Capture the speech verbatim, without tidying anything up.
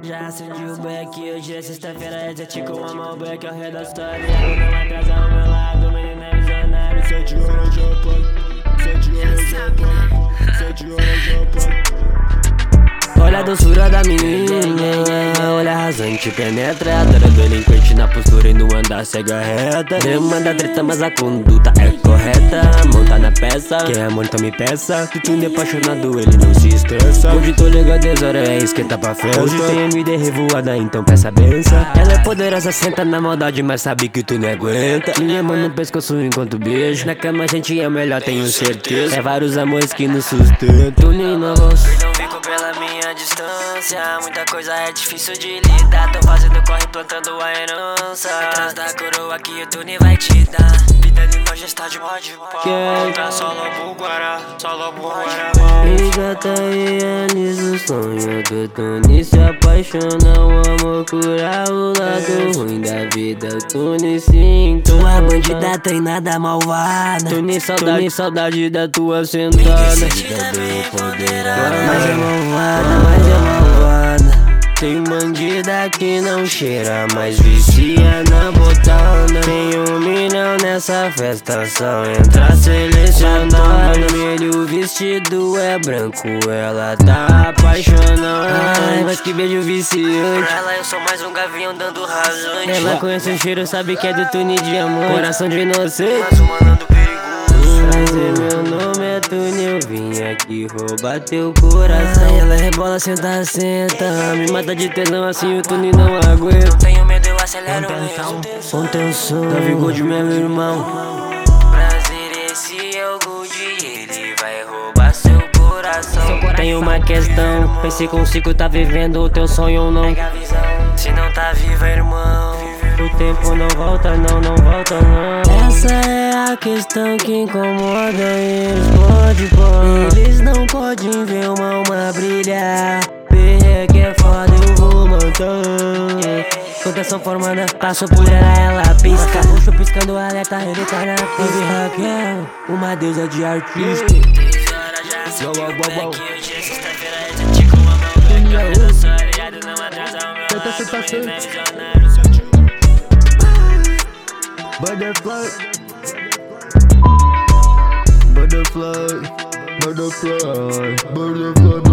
Já acendi o beck, hoje é sexta-feira, é sete com uma mão beck ao redor da história. Não atrasa ao meu lado, menino é visionário. Sete horas já pode, sete horas já pode, sete horas já pode. Olha a doçura da menina, olha rasante, penetrada. Delinquente na postura e no andar cega reta. Demanda treta, mas a conduta é correta. Monta na peça, quer amor então me peça. Tudo apaixonado, ele não se estressa. Hoje tô ligado, dez horas é esquenta pra festa. Hoje tem M D revoada, então peça a benção. Ela é poderosa, senta na maldade, mas sabe que tu não aguenta. Minha mão no pescoço enquanto beijo. Na cama a gente é melhor, tenho certeza. É vários amores que nos sustentam. Tu nem na voz. Não fico pela minha distância, muita coisa é difícil de lidar. Tô fazendo corre, plantando a herança. Atrás da coroa que o Tuni vai te dar. Vida de majestade, pode pôr. Só lobo guará, só lobo guará. E já tá realiza o sonho do Tuni se apaixona. O amor cura o lado ruim da vida. O Tuni sim, tua bandida treinada malvada. Tuni saudade, saudade da tua sentada. Mas é malvada, mas é malvada. Tem bandida que não cheira, mas vicia na botada. Tem um milhão nessa festa, só entra selecionada. Vermelho vestido é branco, ela tá apaixonada. Ai, mas que beijo viciante. Pra ela eu sou mais um gavião dando razões. Ela conhece o cheiro, sabe que é do Tuni diamante. Coração de inocente, mas um malandro perigoso. Prazer, meu nome é Tuni, eu vim aqui roubar teu coração. Ai, ela rebola, senta, senta. Me mata de tesão, assim o Tuni não aguenta. Não tenho medo, eu acelero mesmo. Com tensão, Davi Gold, meu irmão. Prazer, esse é o Gold, ele vai roubar seu coração. Tem uma questão, pense consigo, tá vivendo o teu sonho ou não. Pega a visão, se não tá viva, irmão. O tempo não volta, não, não volta, não. Essa é a questão que incomoda eles, pode pôr. Eles não podem ver uma alma brilhar. Perreque é foda, eu vou matar. Contenção formada, passo por ela, ela pisca. Roxo piscando, alerta, ele tá na pista. Raquel, uma deusa de artista. Três horas já se viu back, hoje é sexta-feira, é sete com uma mão beck. Eu redor só aliado, não atrasa o meu lado. Menino é visionário. Butterfly, butterfly, butterfly, butterfly.